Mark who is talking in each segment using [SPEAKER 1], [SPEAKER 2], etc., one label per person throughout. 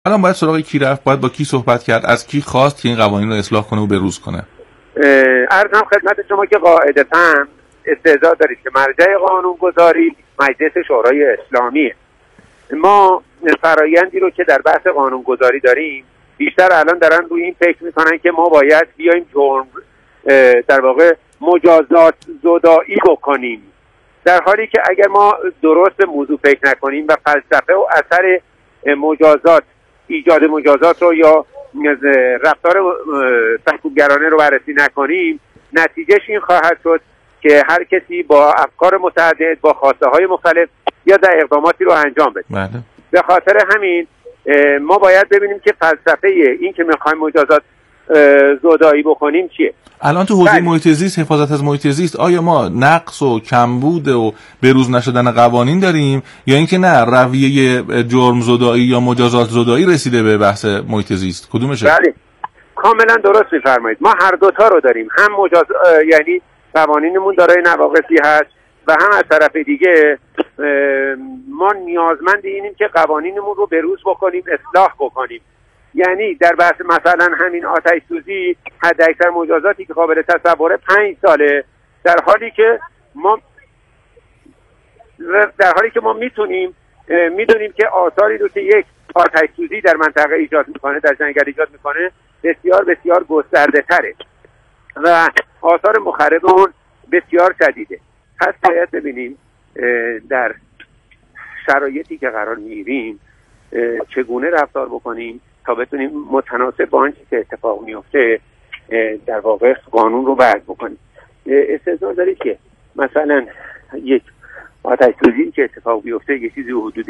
[SPEAKER 1] الان باید سراغ کی رفت؟ باید با کی صحبت کرد؟ از کی خواست که این قوانین رو اصلاح کنه و بروز کنه؟
[SPEAKER 2] عرضم خدمت شما که قاعدتاً استعداد دارید که مرجع قانونگذاری مجلس شورای اسلامیه. ما فرایندی رو که در بحث قانونگذاری داریم بیشتر الان دارن روی این فکر میکنن که ما باید بیایم جرم در واقع مجازات زدایی بکنیم، در حالی که اگر ما درست به موضوع فکر نکنیم و فلسفه و اثر مجازات، ایجاد مجازات رو یا رفتار سرکوبگرانه رو بررسی نکنیم، نتیجهش این خواهد شد که هر کسی با افکار متعدد، با خواسته های مختلف یا در اقداماتی رو انجام بده. به خاطر همین ما باید ببینیم که فلسفه این که میخوایم مجازات زدایی بکنیم چیه.
[SPEAKER 1] الان تو حوزه محیط زیست، حفاظت از محیط زیست، آیا ما نقص و کمبود و بروز نشدن قوانین داریم یا اینکه نه رویه جرم زدایی یا مجازات زدایی رسیده به بحث محیط زیست؟ کدومشه؟
[SPEAKER 2] بله کاملا درست میفرمایید. ما هر دوتا رو داریم، هم یعنی قوانینمون دارای نواقصی هست و هم از طرف دیگه ما نیازمند اینیم که قوانینمون رو بروز بکنیم، اصلاح بکنیم. یعنی در بحث مثلا همین آتش سوزی حداکثر مجازاتی که قابل تصوره 5 ساله، در حالی که ما میدونیم که آثاری رو که یک آتش سوزی در منطقه ایجاد میکنه، در جنگل ایجاد میکنه، بسیار بسیار گسترده تره و آثار مخرب اون بسیار شدیده. پس باید ببینیم در شرایطی که قرار میگیریم چگونه رفتار بکنیم تا بتونیم متناسب با آنچه که اتفاق میفته در واقع قانون رو وضع بکنیم. استثنا دارید که مثلا یک آتش سوزی که اتفاق بیفته یه چیزی حدود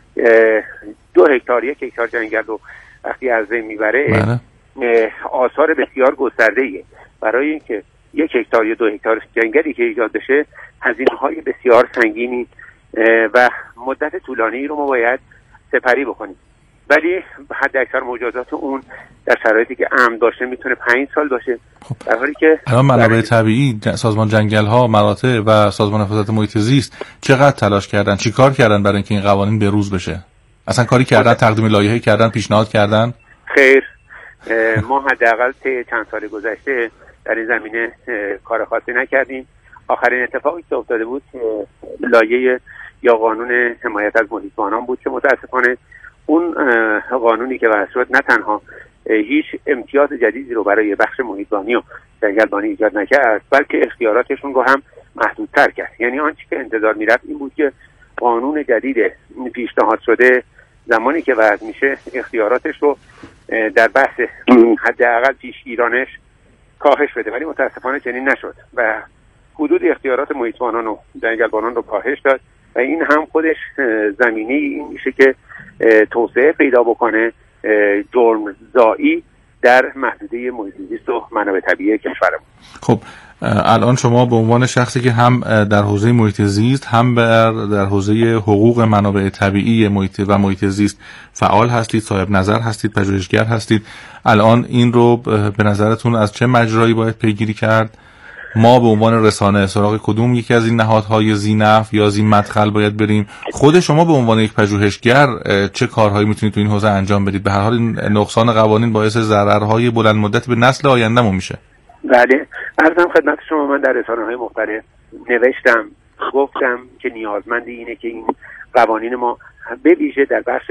[SPEAKER 2] 2 هکتار 1 هکتار جنگل رو وقتی از بین میبره آثار بسیار گسترده‌ایه. برای اینکه 1 هکتار یا 2 هکتار جنگلی که ایجاد بشه هزینه‌های بسیار سنگینی و مدت طولانی رو ما باید سپری بکنیم، ولی حد اکثر مجازات اون در شرایطی که امن باشه میتونه 5 سال باشه. در حالی که
[SPEAKER 1] الان منابع طبیعی، سازمان جنگل‌ها، مراتع و سازمان حفاظت محیط زیست چقدر تلاش کردن، چیکار کردن برای اینکه این قوانین بروز بشه؟ اصلا کاری کردن؟ تقدیم لایحه کردن؟ پیشنهاد کردن؟
[SPEAKER 2] خیر، ما حداقل طی چند سال گذشته در این زمینه کار خاصی نکردیم. آخرین اتفاقی که افتاده بود لایحه یا قانون حمایت از محیطبانان بود که متاسفانه اون قانونی که وضع شد نه تنها هیچ امتیاز جدیدی رو برای بخش محیطبانی و جنگلبانی ایجاد نکرد، بلکه اختیاراتشون رو هم محدودتر کرد. یعنی آنچه که انتظار میرفت این بود که قانون جدید پیشنهاد شده زمانی که وضع میشه اختیاراتش رو در بحث حداقل پیشگیرانش کاهش بده، ولی متاسفانه چنین نشد و حدود اختیارات محیطبانان و جنگلبانان رو کاهش داد و این هم خودش زمینه این میشه که توسعه پیدا بکنه جرم زایی در محدوده محیط زیست و منابع طبیعی کشورمون.
[SPEAKER 1] خب الان شما به عنوان شخصی که هم در حوزه محیط زیست هم در حوزه حقوق منابع طبیعی محیط زیست فعال هستید، صاحب نظر هستید، پژوهشگر هستید، الان این رو به نظرتون از چه مجرایی باید پیگیری کرد؟ ما به عنوان رسانه سراغ کدوم یکی از این نهادهای ذی‌نفع یا ذی‌مدخل باید بریم؟ خود شما به عنوان یک پژوهشگر چه کارهایی میتونید تو این حوزه انجام بدید؟ به هر حال این نقصان قوانین باعث ضررهای بلند مدت به نسل آیندهمون میشه.
[SPEAKER 2] بله، عرضم خدمت شما من در رسانه‌های مختلف نوشتم، گفتم که نیازمند اینه که این قوانین ما به ویژه در بخش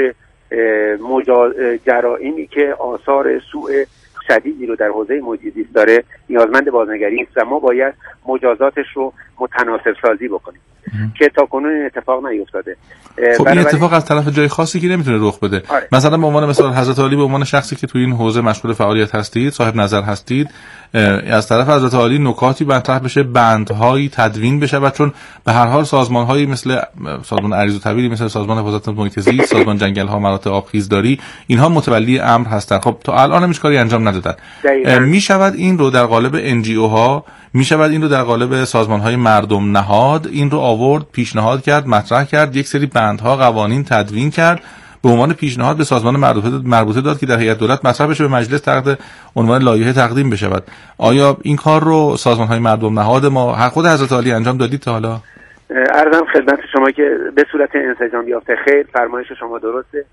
[SPEAKER 2] جرائمی که آثار سوء شدیدی رو در حوزه محیط زیست داره نیازمند بازنگری است و ما باید مجازاتش رو متناسب سازی بکنیم که تاکنون این اتفاق نیفتاده.
[SPEAKER 1] خب این اتفاق از طرف جای خاصی که نمیتونه رخ بده. مثلا به عنوان مثال حضرت عالی به عنوان شخصی که توی این حوزه مشغول فعالیت هستید، صاحب نظر هستید، از طرف حضرت عالی نکاتی مطرح بشه، بندهایی تدوین بشه و چون به هر حال سازمان‌هایی مثل سازمان اراضی و طبیعی، مثل سازمان حفاظت محیط زیست، سازمان جنگل‌ها، مراتع آبخیزداری، اینها متولی امر هستن. خب تا الان هیچ کاری انجام ندادن. میشود این رو در قالب NGO ها، میشود این رو در قالب سازمان‌های مردم نهاد این رو آورد، پیشنهاد کرد، مطرح کرد، یک سری بندها قوانین تدوین کرد، به عنوان پیشنهاد به سازمان مربوطه داد که در هیئت دولت مطرح بشه، به مجلس تحت عنوان لایحه تقدیم بشود. آیا این کار رو سازمان‌های مردم نهاد ما خود حضرت عالی انجام دادید تا حالا؟
[SPEAKER 2] عرضم خدمت شما که به صورت انسجام یافته. خیر، فرمایش شما درسته.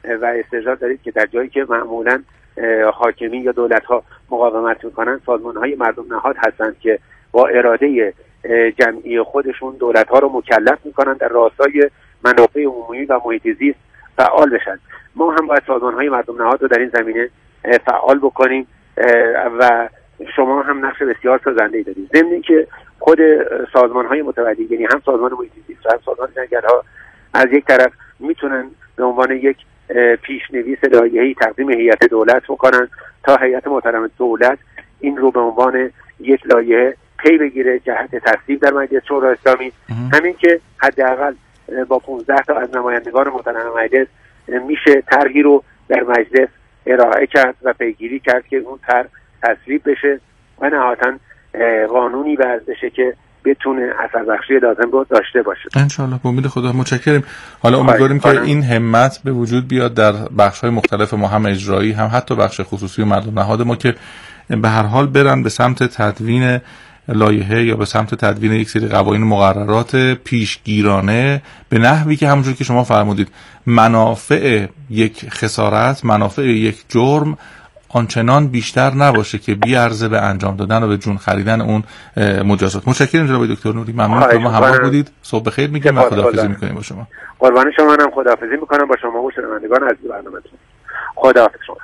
[SPEAKER 2] و استدلال دارید که در جایی که معمولا حاکمین یا دولت‌ها مقاومت میکنن، سازمان‌های مردم نهاد هستند که با اراده جمعی خودشون دولت‌ها رو مکلف میکنن در راستای منافع عمومی و محیط زیست فعال بشن. ما هم باید سازمان‌های مردم نهاد رو در این زمینه فعال بکنیم و شما هم نقش بسیار سازنده‌ای دارید. ضمن اینکه خود سازمان‌های متولی، یعنی هم سازمان محیط زیست و هم سازمان جنگل‌ها، از یک طرف میتونن به عنوان یک پیشنویس لایحه‌ای تقدیم هیئت دولت بکنن تا هیئت محترم دولت این رو به عنوان یک لایحه پی بگیره جهت تصویب در مجلس شورای اسلامی. همین که حداقل با 15 تا از نمایندگان محترم مجلس میشه طرحی رو در مجلس ارائه کرد و پیگیری کرد که اون طرح تصویب بشه و نهایتاً قانونی وضع بشه که بتونه اثربخشی لازم رو داشته باشه.
[SPEAKER 1] انشالله به امید خدا. متشکرم. حالا امیدواریم که این همت به وجود بیاد در بخش‌های مختلف ما، هم اجرایی هم حتی بخش خصوصی و مردم نهاد ما، که به هر حال برن به سمت تدوین لایحه یا به سمت تدوین یک سری قوانین مقررات پیشگیرانه به نحوی که همونجور که شما فرمودید منافع یک خسارت، منافع یک جرم آنچنان بیشتر نباشه که بیارزه به انجام دادن و به جون خریدن اون مجازات. متشکرم جناب دکتر نوری، ممنون که ما همراه بودید. صبح بخیر میگیم و خداحافظی میکنیم با شما.
[SPEAKER 2] قربان شما، منم خداحافظی میکنم با شما و شنوندگان عزیز برنامه‌تون. خداحافظ شما.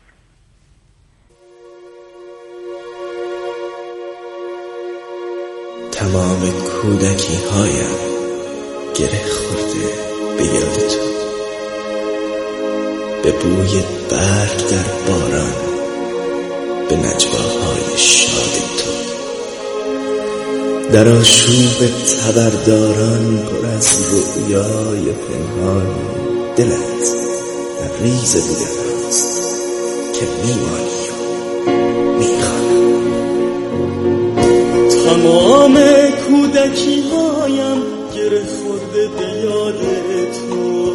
[SPEAKER 3] تمام کودکی هایم گره خورده به یاد تو، به بوی برگ در باران، به نجواهای شاد تو، در آشوب تبرداران پر از رؤیای پنهانی. دلت لبریز بودن است که میمانی و میخوانم. تمام کودکی هایم گره خورده به یاد تو،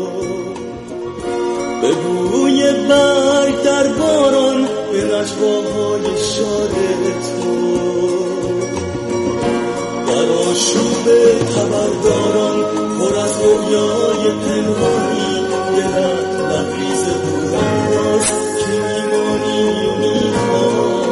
[SPEAKER 3] به بوی برگ در باران، به نجواهای شاد تو، در آشوب تبرداران پر از رویای پنهانی. دلت لبریز بودن است که میمانی و میخوانی.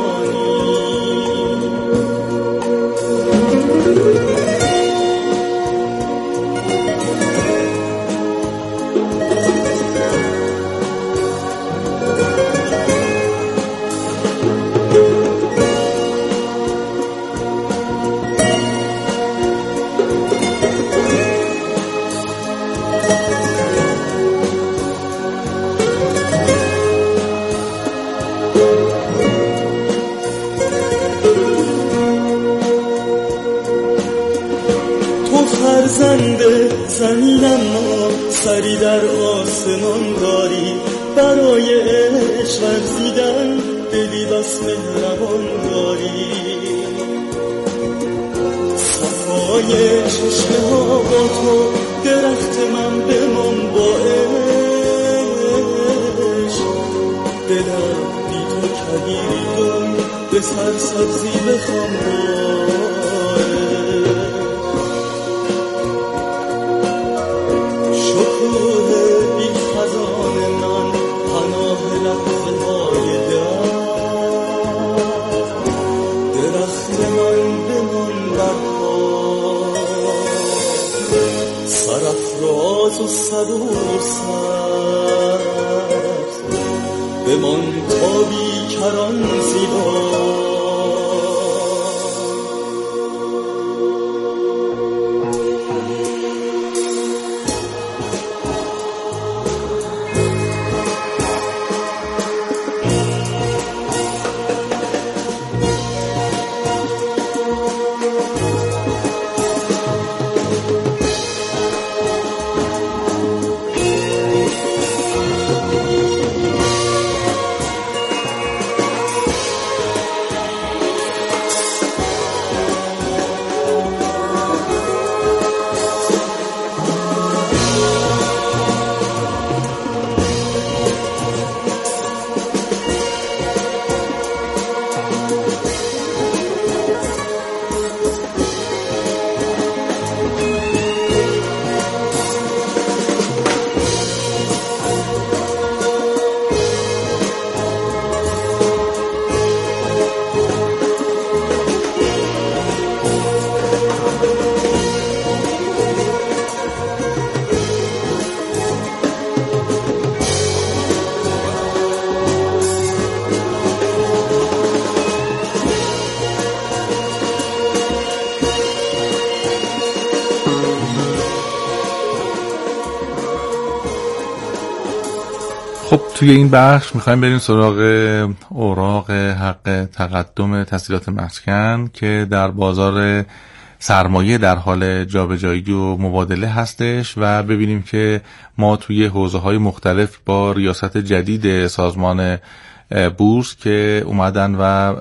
[SPEAKER 3] فرزند زمینم ما سری در آسمان داری، برای عشق ورزیدن دلی بس مهربان داری. صفای چشمه ها با تو، درخت من بمان با عشق. دلم بی تو کبیری به سر سبزی بخوام با سرافراز و صبور و سرد، بمان تا بیکران زیبا.
[SPEAKER 1] توی این بخش میخوایم بریم سراغ اوراق حق تقدم تسهیلات مسکن که در بازار سرمایه در حال جابجایی و مبادله هستش و ببینیم که ما توی حوزه‌های مختلف با ریاست جدید سازمان بورس که اومدن و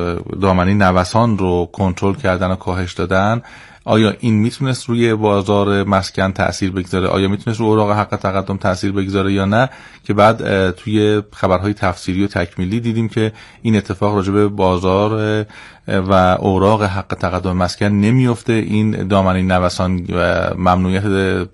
[SPEAKER 1] دامنه نوسان رو کنترل کردن و کاهش دادن، آیا این میتونست روی بازار مسکن تأثیر بگذاره؟ آیا میتونست روی اوراق حق تقدم تأثیر بگذاره یا نه؟ که بعد توی خبرهای تفسیری و تکمیلی دیدیم که این اتفاق راجع به بازار و اوراق حق تقدم مسکن نمیفته. این دامنه نوسان و ممنوعیت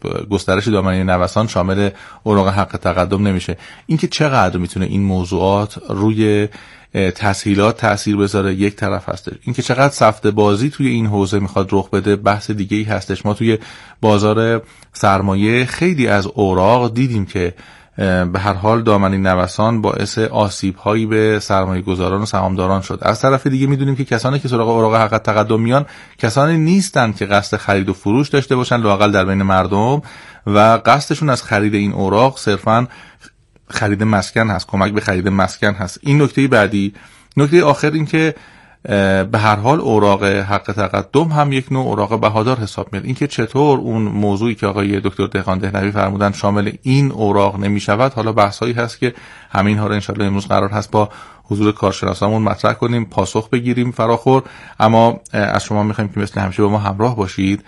[SPEAKER 1] گسترش دامنه نوسان شامل اوراق حق تقدم نمیشه. اینکه چقدر میتونه این موضوعات روی تسهیلات تأثیر بذاره یک طرف هستش، اینکه چقدر سفته بازی توی این حوزه میخواد رخ بده بحث دیگه ای هستش. ما توی بازار سرمایه خیلی از اوراق دیدیم که به هر حال دامنه نوسان باعث آسیب هایی به سرمایه گذاران و سهامداران شد. از طرف دیگه میدونیم که کسانی که سراغ اوراق حق تقدم میان کسانی نیستند که قصد خرید و فروش داشته باشن لااقل در بین مردم و قصدشون از خرید این اوراق صرفاً خرید مسکن هست، کمک به خرید مسکن هست. این نکته بعدی. نکته آخر این که به هر حال اوراق حق تقدم هم یک نوع اوراق بهادار حساب میاد. این که چطور اون موضوعی که آقای دکتر دهقان دهنوی فرمودن شامل این اوراق نمیشود، حالا بحثایی هست که همین ها رو انشالله امروز قرار هست با حضور کارشناسامون مطرح کنیم، پاسخ بگیریم فراخور. اما از شما میخوایم که مثل همیشه با ما همراه باشید.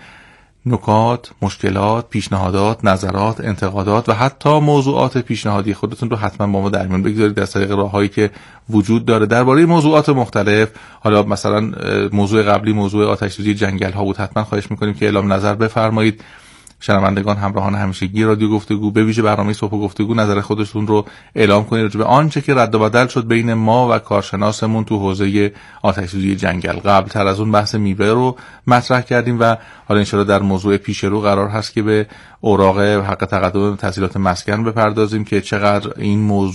[SPEAKER 1] نکات، مشکلات، پیشنهادات، نظرات، انتقادات و حتی موضوعات پیشنهادی خودتون رو حتما با ما در میون بگذارید از طریق راههایی که وجود داره درباره موضوعات مختلف. حالا مثلا موضوع قبلی موضوع آتش‌سوزی جنگل ها بود، حتما خواهش میکنیم که اعلام نظر بفرمایید. شنوندگان همراهان همیشگی رادیو گفتگو به ویژه برنامه صبح گفتگو نظر خودتون رو اعلام کنید راجع به آنچه که رد و بدل شد بین ما و کارشناسمون تو حوزه آتش‌سوزی جنگل. قبل تر از اون بحث میوه رو مطرح کردیم و حالا انشالله در موضوع پیش رو قرار هست که به اوراق حق تقدم تسهیلات مسکن بپردازیم که چقدر این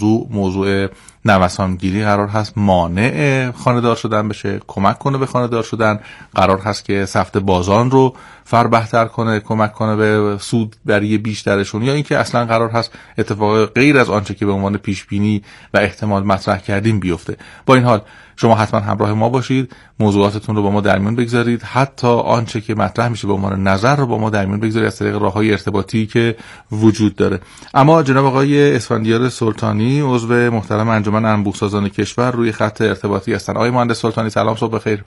[SPEAKER 1] موضوع نوسانگیری قرار هست مانع خانه‌دار شدن بشه، کمک کنه به خانه‌دار شدن، قرار هست که سفت بازان رو فربهتر کنه، کمک کنه به سودبری بیشترشون، یا اینکه اصلا قرار هست اتفاق غیر از آنچه که به عنوان پیش بینی و احتمال مطرح کردیم بیفته. با این حال شما حتما همراه ما باشید، موضوعاتتون رو با ما در میون بگذارید، حتی آنچه که مطرح میشه به عنوان نظر رو با ما در میون بگذارید از طریق راههای ارتباطی که وجود داره. اما جناب آقای اسفندیار سلطانی عضو محترم انجمن انبوه‌سازان کشور روی خط ارتباطی هستن. آقای مهندس سلطانی سلام، صبح بخیر.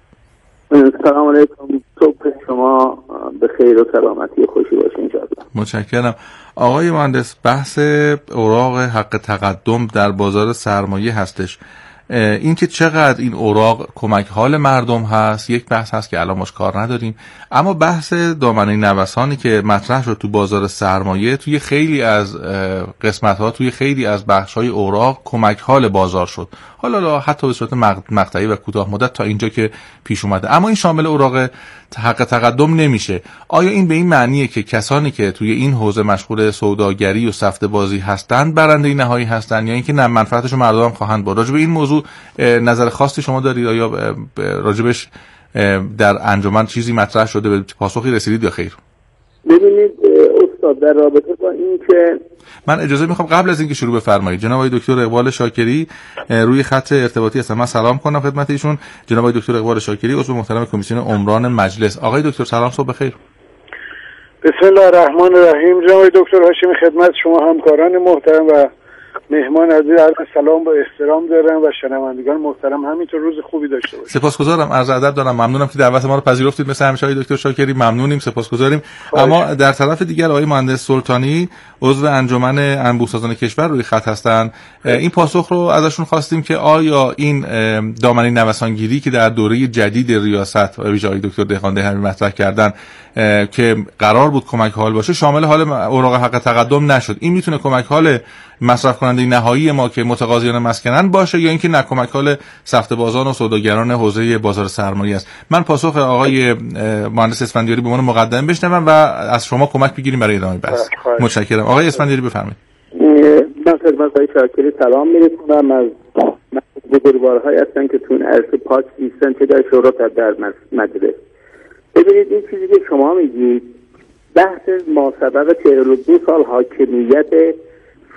[SPEAKER 4] سلام علیکم، صبح شما بخیر و سلامتی و خوشی باشین ان شاء الله.
[SPEAKER 1] متشکرم. آقای مهندس، بحث اوراق حق تقدم در بازار سرمایه هستش. این که چقدر این اوراق کمک حال مردم هست یک بحث هست که الان ماش کار نداریم، اما بحث دامنه نوسانی که مطرح شد تو بازار سرمایه توی خیلی از قسمت‌ها، توی خیلی از بخش‌های اوراق کمک حال بازار شد، حالا حتی به صورت مقطعی و کوتاه مدت تا اینجا که پیش اومده، اما این شامل اوراق حق تقدم نمیشه. آیا این به این معنیه که کسانی که توی این حوزه مشغول سوداگری و سفته بازی هستند برنده نهایی هستند، یا اینکه نه منفعتشو مردم هم خواهند برد؟ راجع به این موضوع نظر خاصی شما دارید؟ یا راجبش در انجمن چیزی مطرح شده، به پاسخی رسیدید یا خیر؟
[SPEAKER 4] ببینید استاد، در رابطه با این که
[SPEAKER 1] من اجازه میخوام قبل از اینکه شروع بفرمایید جناب آقای دکتر اقبال شاکری روی خط ارتباطی هستن، من سلام کنم خدمت ایشون. جناب آقای دکتر اقبال شاکری عضو محترم کمیسیون عمران مجلس. آقای دکتر سلام، صبح بخیر.
[SPEAKER 5] بسم الله الرحمن الرحیم. جناب دکتر هاشمی خدمت شما همکاران محترم و مهمان عزیز عرض سلام با احترام دارم و شنوندگان محترم همینطور روز خوبی داشته باشید.
[SPEAKER 1] سپاسگزارم، عرض ادب دارم، ممنونم که دعوت ما رو پذیرفتید مثل همیشه آقای دکتر شاکری، ممنونیم، سپاسگزاریم. اما در طرف دیگر آقای مهندس سلطانی عضو انجمن انبوه‌سازان کشور روی خط هستن. این پاسخ رو ازشون خواستیم که آیا این دامنه نوسانگیری که در دوره جدید ریاست ویژه آقای دکتر دهقان دهنوی مطرح کردن که قرار بود کمک حال باشه شامل حال اوراق حق تقدم نشد، این میتونه کمک حال مصرف کننده نهایی ما که متقاضیان مسکنن باشه، یا اینکه نه کمک حال سفته بازان و سوداگران حوزه بازار سرمایه است؟ من پاسخ آقای مهندس اسفندیاری به عنوان مقدم بشنوم و از شما کمک بگیریم برای ادامه بحث. متشکرم. آقای اسفندیاری بفرمایید.
[SPEAKER 4] من خدمت آقای شاکری سلام می‌رسونم. از بزرگوارهایی هستن که تو این عرصه پاک نیستن که در شورا در مجلس. ببینید این چیزی که شما میگید بحث ماسبق 42 سال حاکمیت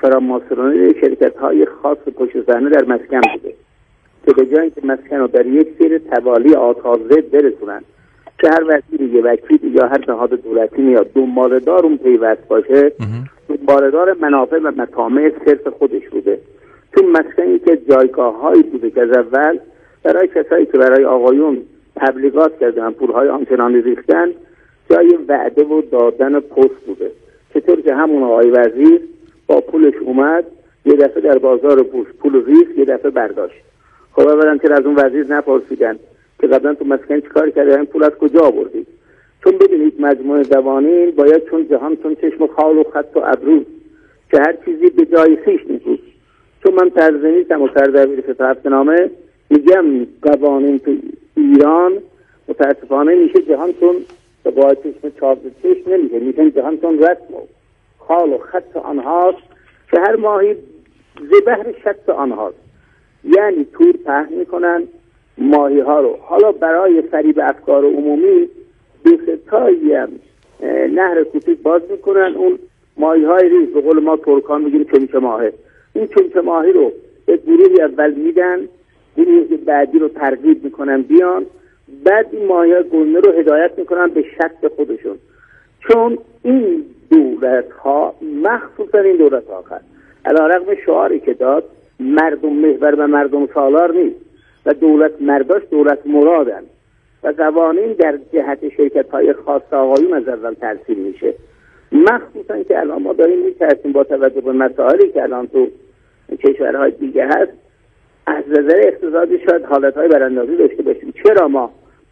[SPEAKER 4] فراماسونری شرکت‌های خاص پشت صحنه در مسکن بوده که به جای اینکه مسکن رو در یک سیر توالی آتازه برسونن که هر وزیری یه وکیل یا هر نهاد دولتی میاد دنباله‌دار اون پیوست باشه، دنباله‌دار منافع و مطامع صرف خودش بوده. تو مسکنی که جایگاه‌هایی بوده که از اول برای کسایی که برای آقایون تبلیغات کردن پول‌های آنچنانی ریختن، جای وعده و دادن پست بوده. چطور که همون آقای وزیر با پولش اومد یه دفعه در بازار پول ریخت، یه دفعه برداشت. خب اولا که از اون وزیر نپرسیدن که قبلا تو مسکن چیکار کرده، این پول از کجا آوردید؟ چون ببینید مجموعه قوانین باید چون جهان چون چشم و خال و خط و ابرو که هر چیزی به جای خویش نیست. چون من ترجمه‌نویسم و سردبیر فتح‌نامه میگم قوانین تو ایران متاسفانه میشه جهان چون با چشم چاپ چشم نمیشه، میشه جهان چون رسم و خال و خط آنهاست که هر ماهی زبهر شط آنهاست. یعنی تور پهن میکنن ماهی ها رو. حالا برای فریب افکار عمومی دوستایی هم نهر کوچیک باز میکنن، اون ماهی های ریز به قول ما ترکان میگیم چمچه ماهه، این چمچه ماهی رو به گروهی اول میدن، گروهی بعدی رو ترغیب میکنن بیان، بعد این ماهی های گنده رو هدایت میکنن به شط خودشون. چون این دولت ها مخصوصا این دولت آخر علیرغم شعاری که داد مردم محور و مردم سالار نیست و دولت مرداش دولت مرادن و قوانین در جهت شرکت های خاص آقایون از اول ترسیم میشه. مخصوصا که الان ما داریم میترسیم با توجه به مسائلی که الان تو کشورهای دیگه هست از نظر اقتصادی شاید حالتهای براندازی داشته باشیم. چرا ما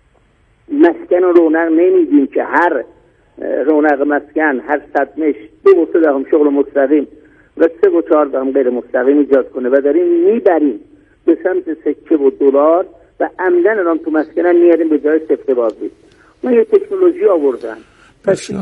[SPEAKER 4] مسکن و رونق نمیدیم که هر رونق مسکن هر صدمش 2.3 شغل مستقیم و 3.4 غیر مستقیم ایجاد کنه و داریم میبریم به سمت سکه و دلار و عمدن الان تو مسکن میاریم به جای سفته بازی. ما یه تکنولوژی آوردن پس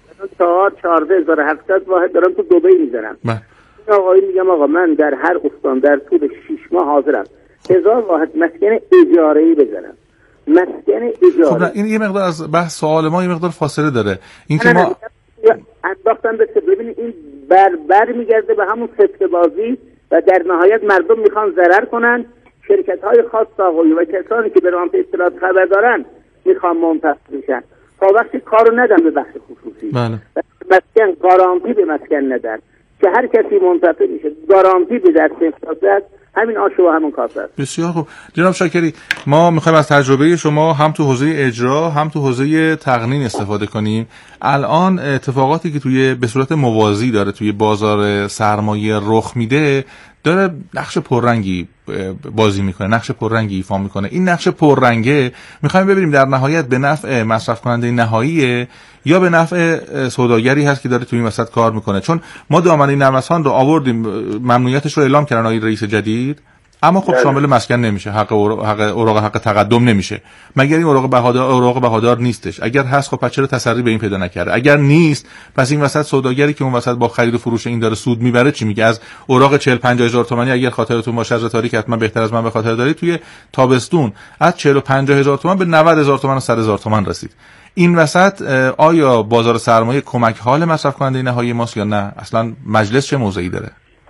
[SPEAKER 4] 14,700 واحد دارن تو دبی میزنن. آقایی میگم آقا من در هر استان در طول 6 ماه حاضرم 1000 واحد مسکن اجاره‌ای بزنم. مسکن اجاره.
[SPEAKER 1] خب این یه مقدار از بحث سوال ما یه مقدار فاصله داره. این که ما
[SPEAKER 4] انداختن به ببینید این بر میگرده به همون سفته بازی و در نهایت مردم میخوان ضرر کنن. شرکت‌های خاص آقایی و کسانی که به رانت اطلاعات خبر دارن میخوان منتفع بشن تا وقتی کارو ندن به بخش خصوصی.
[SPEAKER 1] بله.
[SPEAKER 4] مسکن گارانتی به مسکن ندن که هر کسی منتفع میشه. گارانتی به دست افتاده همین آشو و همون کاسه.
[SPEAKER 1] بسیار خوب جناب شاکری، ما میخوایم از تجربه شما هم تو حوزه اجرا هم تو حوزه تقنین استفاده کنیم. الان اتفاقاتی که به صورت موازی داره توی بازار سرمایه رخ میده داره نقش پررنگی بازی میکنه، نقش پررنگی ایفا میکنه. این نقش پررنگه میخوایم ببینیم در نهایت به نفع مصرف کننده نهاییه یا به نفع سوداگری هست که داره توی این وسط کار میکنه. چون ما دامنه نوسان رو آوردیم، ممنوعیتش رو اعلام کردن آقای رئیس جدید، اما خب شامل مسکن نمیشه، حق اوراق حق تقدم نمیشه مگر این اوراق بهادار نیستش. اگر هست خب پس چرا تسری به این پیدا نکرده؟ اگر نیست پس این وسط سوداگری که اون وسط با خرید و فروش این داره سود میبره چی میگه؟ از اوراق 40-50 هزار تومانی اگر خاطرتون باشه از تاریخ حتما بهتر از من به خاطر دارید توی تابستون از 40-50 هزار تومان به 90 هزار تومان و 100 هزار تومان رسید. این وسط آیا بازار سرمایه کمک حال مصرف کننده نهایی ماست یا نه؟ اصلا مجلس چه موضعی داره؟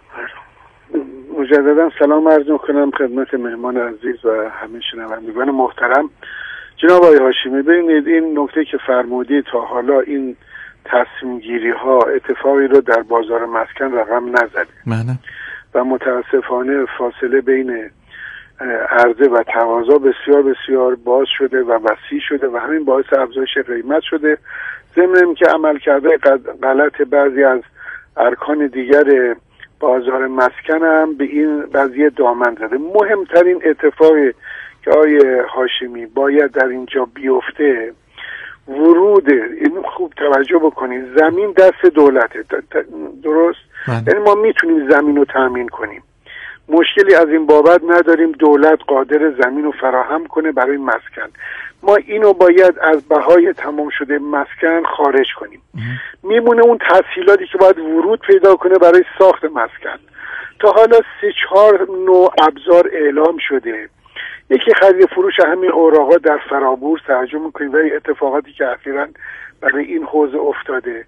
[SPEAKER 5] مجددا سلام عرض می‌کنم خدمت مهمان عزیز و همه شنوندگان محترم. جناب آقای هاشمی، ببینید این نکته که فرمودید تا حالا این تصمیم گیری ها اتفاقی رو در بازار مسکن رقم نزده و متاسفانه فاصله بین عرضه و تقاضا بسیار بسیار باز شده و وسیع شده و همین باعث افزایش قیمت شده. ضمن اینکه عملکرد غلط بعضی از ارکان دیگر بازار مسکن هم به این قضیه دامن زده. مهمترین اتفاقی که آقای هاشمی باید در اینجا بیفته ورود، این خوب توجه بکنید، زمین دست دولته، درست؟ یعنی ما میتونیم زمین رو تامین کنیم، مشکلی از این بابت نداریم، دولت قادر زمین رو فراهم کنه برای مسکن. ما اینو باید از بهای تمام شده مسکن خارج کنیم. میمونه اون تسهیلاتی که باید ورود پیدا کنه برای ساخت مسکن. تا حالا 3-4 نوع ابزار اعلام شده. یکی خرید فروش همین اوراقا در فرابورس، توجه میکنید برای اتفاقاتی که اخیراً برای این حوزه افتاده.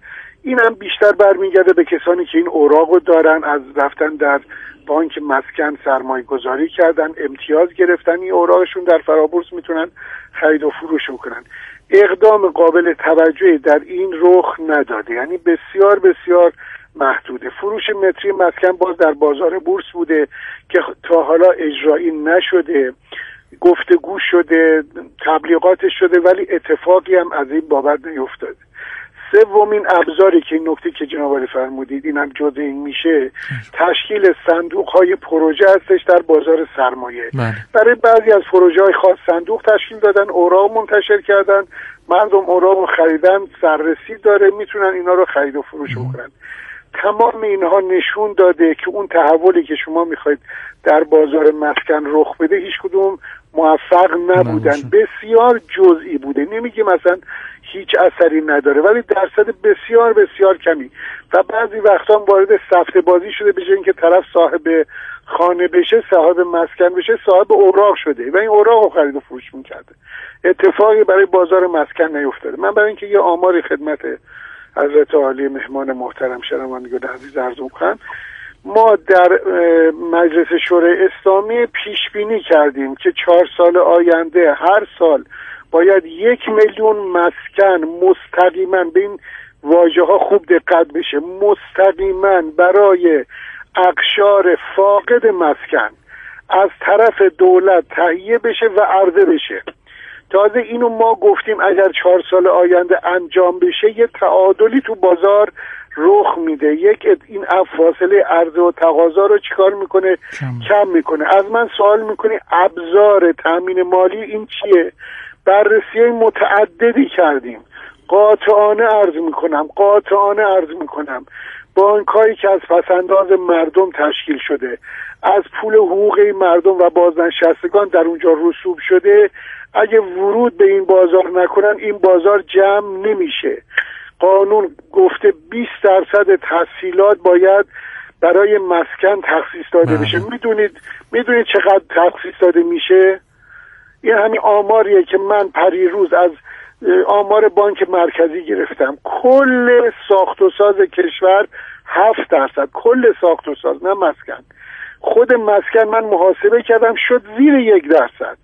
[SPEAKER 5] اینم بیشتر برمیگرده به کسانی که این اوراقو دارن، از رفتن در بانک مسکن سرمایه گذاری کردن، امتیاز گرفتن، این اوراقشون در فرابورس میتونن خرید و فروش کنن. اقدام قابل توجهی در این رخ نداده، یعنی بسیار بسیار محدوده. فروش متری مسکن باز در بازار بورس بوده که تا حالا اجرایی نشده، گفتگو شده، تبلیغاتش شده، ولی اتفاقی هم از این بابت نیفتاده. سومین ابزاری که این نکته که جناب عالی فرمودید اینم جزء این میشه، تشکیل صندوق‌های پروژه هستش در بازار سرمایه. برای بعضی از پروژه‌های خاص صندوق تشکیل دادن، اوراق منتشر کردن، مردم اوراق رو خریدن، سررسی داره، میتونن اینا رو خرید و فروش بکنن. تمام اینها نشون داده که اون تحولی که شما میخواید در بازار مسکن رخ بده هیچ کدوم موفق نبودن، بسیار جزئی بوده. نمیگیم مثلا هیچ اثری نداره، ولی درصد بسیار بسیار کمی و بعضی وقتا وارد سفته بازی شده، به جای اینکه طرف صاحب خانه بشه، صاحب مسکن بشه، صاحب اوراق شده و این اوراق رو خرید و فروش میکرده. اتفاقی برای بازار مسکن نیفتاده. من برای اینکه یه آماری خدمت حضرت عالی مهمان محترم شنوندگان عزیز عرض کنم، ما در مجلس شورای اسلامی پیش بینی کردیم که 4 سال آینده هر سال باید 1 میلیون مسکن مستقیما، به این واژه ها خوب دقت بشه، مستقیما برای اقشار فاقد مسکن از طرف دولت تهیه بشه و عرضه بشه. تازه اینو ما گفتیم اگر 4 سال آینده انجام بشه یه تعادلی تو بازار رخ میده. این فاصله عرضه و تقاضا رو چیکار میکنه؟ کم میکنه. از من سوال میکنی ابزار تامین مالی این چیه؟ بررسی متعددی کردیم. قاطعانه عرض میکنم بانکایی که از پسنداز مردم تشکیل شده، از پول حقوقی مردم و بازنشستگان در اونجا رسوب شده، اگه ورود به این بازار نکنن این بازار جمع نمیشه. قانون گفته 20% تسهیلات باید برای مسکن تخصیص داده بشه. میدونید چقدر تخصیص داده میشه؟ این همین آماریه که من پریروز از آمار بانک مرکزی گرفتم. کل ساخت و ساز کشور 7%، کل ساخت و ساز، نه مسکن. خود مسکن من محاسبه کردم شد زیر 1%.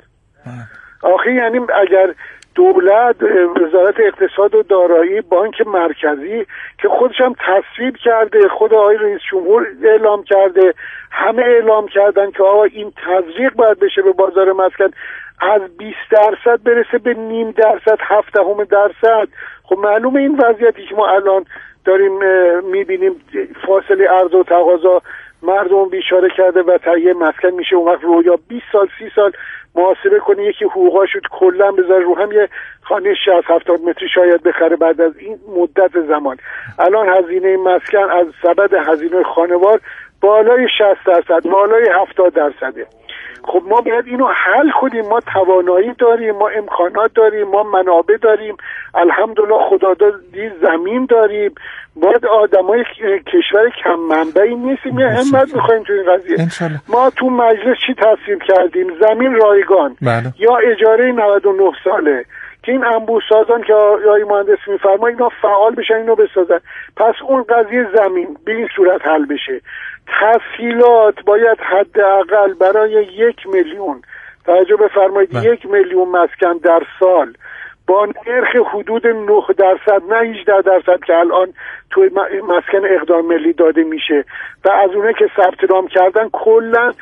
[SPEAKER 5] آخه یعنی اگر دولت، وزارت اقتصاد و دارایی، بانک مرکزی که خودش هم تصویب کرده، خود آقای رئیس جمهور اعلام کرده، همه اعلام کردن که آقا این تزریق باید بشه به بازار مسکن، از 20% برسه به 0.5%، 0.7%. خب معلومه این وضعیتی که ما الان داریم میبینیم، فاصله عرضه و تقاضا مردم بیچاره کرده و تهیه مسکن میشه. اون وقت رویا 20 سال 30 سال محاسبه کنی یکی حقوقاشو کلا بذاره رو هم، یه خانه 60-70 متری شاید بخره بعد از این مدت زمان. الان هزینه مسکن از سبد هزینه خانوار بالای 60%، بالای 70%. خب ما باید اینو حل کنیم. ما توانایی داریم، ما امکانات داریم، ما منابع داریم، الحمدلله خدادادی زمین داریم. باید آدمای کشور کم منبعی نیستیم، یه همت میخوایم تو این قضیه. ما تو مجلس چی تصویب کردیم؟ زمین رایگان یا اجاره 99 ساله که این انبوه‌سازان که آقای مهندس میفرما اینا فعال بشن، اینو بسازن. پس اون قضیه زمین به این صورت حل بشه. تسهیلات باید حداقل برای 1 میلیون، توجه بفرمایید، 1 میلیون مسکن در سال با نرخ حدود 9%، نه 18% که الان توی مسکن اقدام ملی داده میشه و از اونه که ثبت نام کردن کلا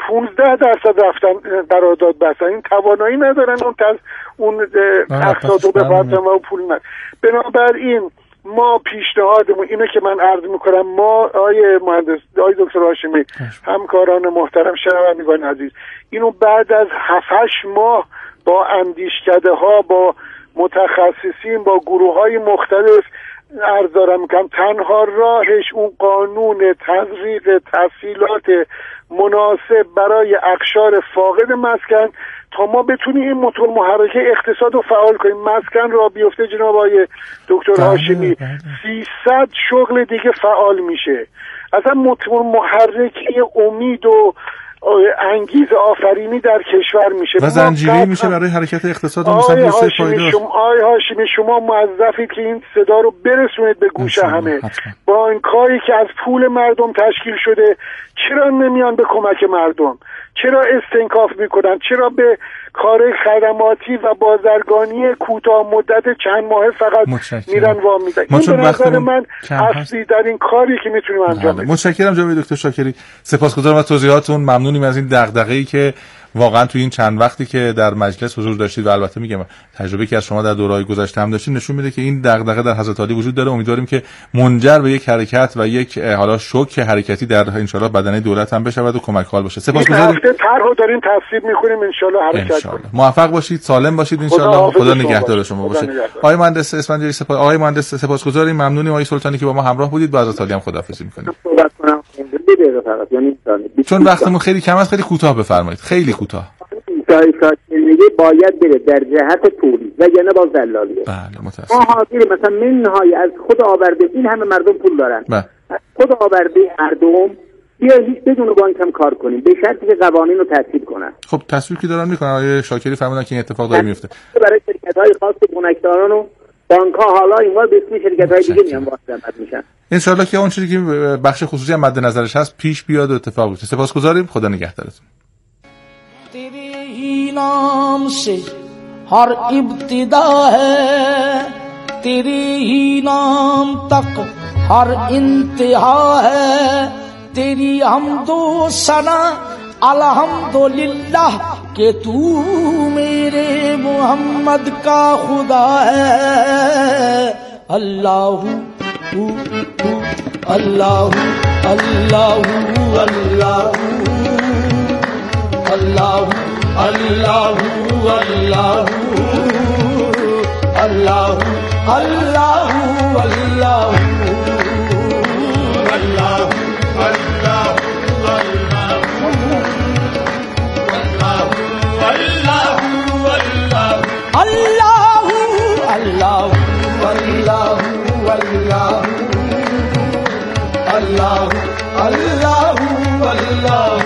[SPEAKER 5] 15% رفتن قرارداد بستن. این توانایی ندارن اون اقساط رو بپردازن و پول ندارن. بنابراین ما پیشنهادمون اینه که من عرض میکنم، ما آقای مهندس، آقای دکتر هاشمی، همکاران محترم، شنوندگان عزیز، اینو بعد از 7-8 ماه با اندیشکده ها، با متخصصین، با گروه های مختلف عرض دارم میکنم، تنها راهش اون قانون تزریق تسهیلات مناسب برای اقشار فاقد مسکن تا ما بتونیم این موتور محرک اقتصاد رو فعال کنیم. مسکن را بیفته جناب آقای دکتر هاشمی 300 شغل دیگه فعال میشه. اصلا موتور محرک امید و انگیزه آفرینی در کشور میشه
[SPEAKER 1] و زنجیری میشه برای حرکت اقتصاد مثلا
[SPEAKER 5] آقای هاشمی شما موظفید که این صدا رو برسونید به گوش همه. با این کاری که از پول مردم تشکیل شده چرا نمیان به کمک مردم؟ چرا استنکاف میکنن؟ چرا به کار خدماتی و بازرگانی کوتاه مدت چند ماه فقط میرن وام میدن؟ این به نظر من اصلی در این کاری که میتونیم انجام بدیم.
[SPEAKER 1] متشکرم جناب دکتر شاکری، سپاسگزارم از توضیحاتون، ممنونیم از این دغدغه‌ای که واقعا توی این چند وقتی که در مجلس حضور داشتید و البته میگم تجربه‌ای که از شما در دوره‌های گذشته هم داشتید نشون میده که این دغدغه در حضرت عالی وجود داره. امیدواریم که منجر به یک حرکت و یک حالا شوک حرکتی در ان شاءالله بدنه دولت هم بشه و کمک حال باشه. سپاسگزاریم.
[SPEAKER 5] هفته طرحو داریم تصویب می‌کنیم ان شاءالله حرکت کنیم.
[SPEAKER 1] موفق باشید، سالم باشید ان شاءالله. خدا نگهدار شما باشه. آقای مهندس اسفندیاری آقای مهندس سپاسگزاریم، ممنونیم آقای سلطانی که با ما همراه بودید. با حضرت عالی هم خداحافظی می‌کنیم. چون وقتمون خیلی کم است، خیلی کوتاه بفرمایید. خیلی کوتاه.
[SPEAKER 4] باید بره در جهت پولی و یعنی با دلالیه.
[SPEAKER 1] بله متاسفم.
[SPEAKER 4] ما حاضر مثلا منهای از خود آورده، این همه مردم پول دارن.
[SPEAKER 1] بله.
[SPEAKER 4] خود آورده مردم بیا هیچ بدون بانک هم کار کنیم به شرطی که قوانین رو تصویب کنن.
[SPEAKER 1] خب تصویب که دارن میکنن. آقای شاکری فرمودن که این اتفاق داره میفته.
[SPEAKER 4] برای شرکت‌های خاص بنکداران و بانک‌ها حالا اینوار به اسم شرکت‌های دیگه میان واسطه میشن.
[SPEAKER 1] ان شاءالله که اون چیزی که بخش خصوصی هم مد نظرش هست پیش بیاد و اتفاق بیفته. سپاسگزاریم. خدا نگهدارتون.
[SPEAKER 6] तेरे ही नाम से हर इब्तिदा है, तेरे ही नाम तक हर इंतहा है, तेरी हमदो सना अल्हम्दुलिल्लाह कि तू मेरे मोहम्मद का खुदा है. अल्लाहू अल्लाहू अल्लाहू अल्लाहू अल्लाहू अल्लाहू अल्लाहू अल्लाहू अल्लाहू अल्लाहू अल्लाहू अल्लाहू अल्लाहू अल्लाहू अल्लाहू अल्लाहू अल्लाहू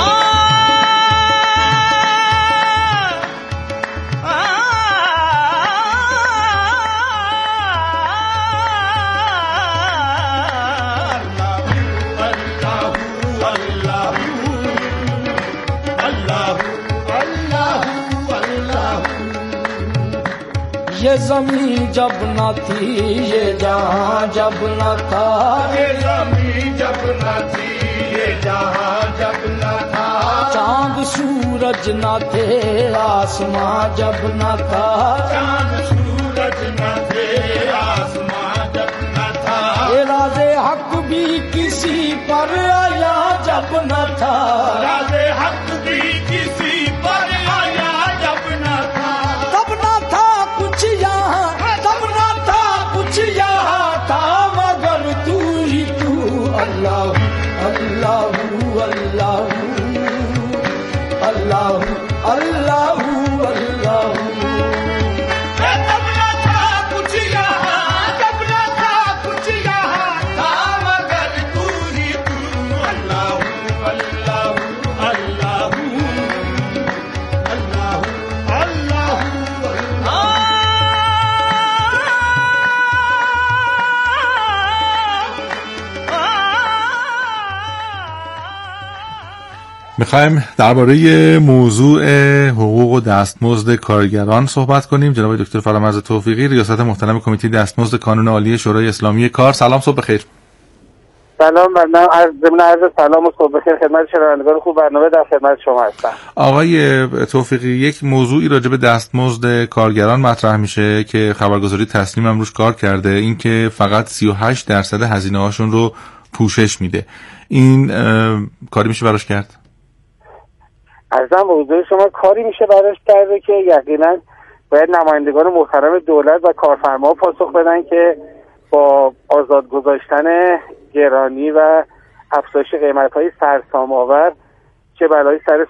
[SPEAKER 6] ये ज़मीं जब न थी, ये जहां जब न था, ये ज़मीं जब न थी, ये जहां जब न था, चांद सूरज न थे, आसमां जब न था, चांद सूरज न थे, आसमां जब न था, ये राज़े हक भी किसी पर आया जब न था, राज़े हक भी किसी पर आया जब न था, तब न था कुछ यहाँ, तब न था कुछ यहाँ था मगर तू ही तू. अल्लाह अल्लाह अल्लाह अल्लाह अल्लाह अल्लाह. तब न था कुछ यहाँ, तब न था कुछ यहाँ था मगर तू ही तू. अल्लाह अल्लाह अल्लाह अल्लाह अल्लाह.
[SPEAKER 1] میخوایم درباره موضوع حقوق و دستمزد کارگران صحبت کنیم. جناب دکتر فرامرز توفیقی، ریاست محترم کمیته دستمزد کانون عالی شورای اسلامی کار. سلام، صبح بخیر.
[SPEAKER 7] سلام، من از ضمن عرض سلام و صبح بخیر خدمت شنوندگان خوب برنامه در خدمت شما هستم.
[SPEAKER 1] آقای توفیقی، یک موضوعی راجع به دستمزد کارگران مطرح میشه که خبرگزاری تسنیم هم روش کار کرده، این که فقط 38% هزینه هاشون رو پوشش میده. این کاری میشه براش کرد؟
[SPEAKER 7] عرضم به حضور شما کاری میشه براش کرده که یقینا باید نمایندگان محترم دولت و کارفرما پاسخ بدن که با آزاد گذاشتن گرانی و افزایش قیمت‌های سرسام‌آور چه بلایی سر